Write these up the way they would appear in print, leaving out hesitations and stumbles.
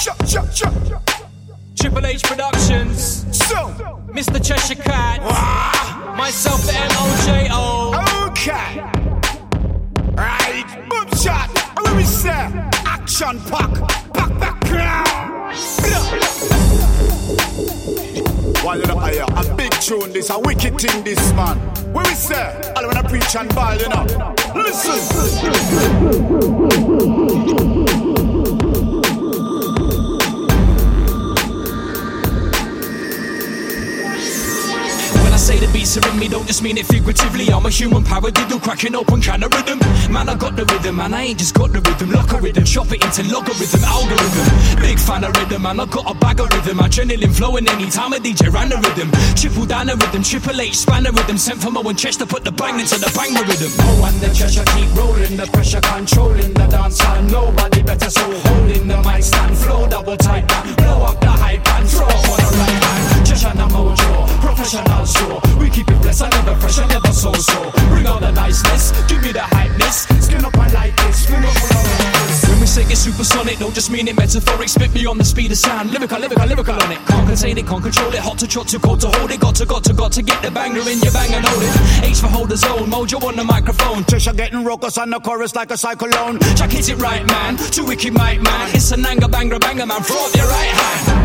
Triple H Productions. Mr. Cheshire Cat. Myself, the MOJO. Okay. Right. Boom shot. What we say? Action pack. Pack now. While you're not here, a big tune this, a wicked thing this, man. What we say? I wanna preach and ball, you know. Listen. Say the beats are in me, don't just mean it figuratively. I'm a human paradiddle, cracking open can of rhythm. Man, I got the rhythm, and I ain't just got the rhythm. Lock a rhythm, chop it into logarithm, algorithm. Big fan of rhythm, and I got a bag of rhythm. Adrenaline flowing anytime a DJ ran the rhythm. Triple down the rhythm, Triple H span the rhythm. Sent for Mo and Chester, put the bang into the banger rhythm. Oh, and the Cheshire keep rolling, the pressure controlling the dance hall. Nobody better, so holding the mic stand, flow double tight down, blow up the hype and throw on the right hand. Cheshire na mojo, professional show. We keep it blessed, never fresh, never so. Bring out the niceness, give me the hypeness. Skin up and like this, skin up on this. When we say it's supersonic, don't just mean it metaphoric. Spit beyond the speed of sound, lyrical on it. Can't contain it, can't control it. Hot to trot, too cold to hold it. Got to get the banger in your bang and hold it. H for hold the zone, Mojo on the microphone. Cheshire getting raucous on the chorus like a cyclone. Jack hits it right, man. Too wicked, mic man. It's a nanga banger, man. Throw up your right hand.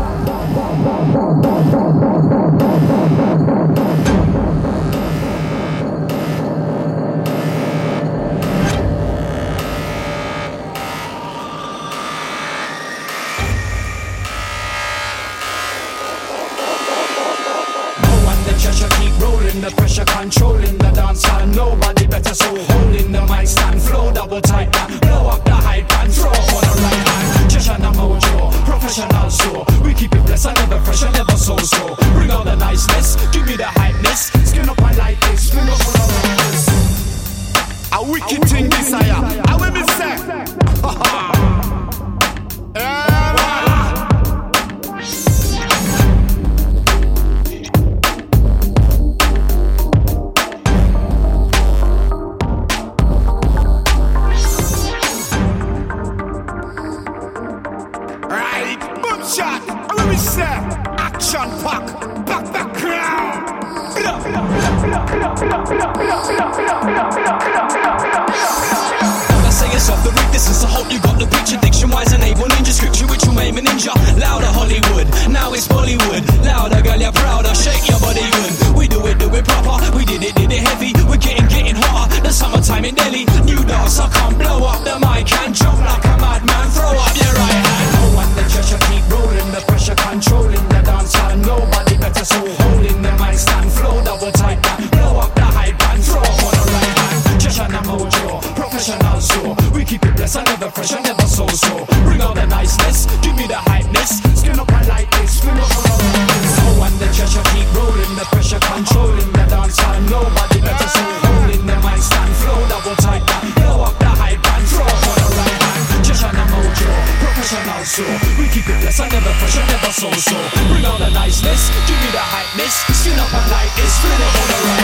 The pressure controlling the dance hall. Nobody better, so holding the mic stand, flow double tight down, blow up the hype and throw on the right hand. Cheshire na mojo, professional show. We keep it blessed, never fresh, never so. Bring out the niceness, give me the hypeness. Skin up and like this, skin up on the right. A wicked thing this I will be say. Shot, what we say? Action pack now. When I say it's off the rig, this is I hope you got the picture. Diction-wise, enable ninja scripture, which will make me ninja. Louder Hollywood, now it's Bollywood. Louder, girl, you're prouder, shake your body good. We do it proper. We did it heavy. We're getting hotter. The summertime in Delhi. New dogs, I can't blow up the mic and jump like a madman. Throw up your right hand. Oh, and the Cheshire keep rolling, the pressure controlling the dance hall. Nobody better, so holding the mic stand, flow double tight down, blow up the hype and throw on the right hand. Cheshire na mojo, professional show. We keep it blessed, never fresh, never so. Bring out the niceness, give me the hypeness. Skin up and like this, skin up on the right. Oh, and the Cheshire keep rolling, the pressure controlling the dance hall. Nobody better, so holding the mic stand, flow double tight down, blow up the hype and throw on the right hand. Cheshire na mojo, professional show. We keep it blessed, never fresh, never so. Bring out the niceness, give me the hypeness. Skin up and like this, skin up on the right.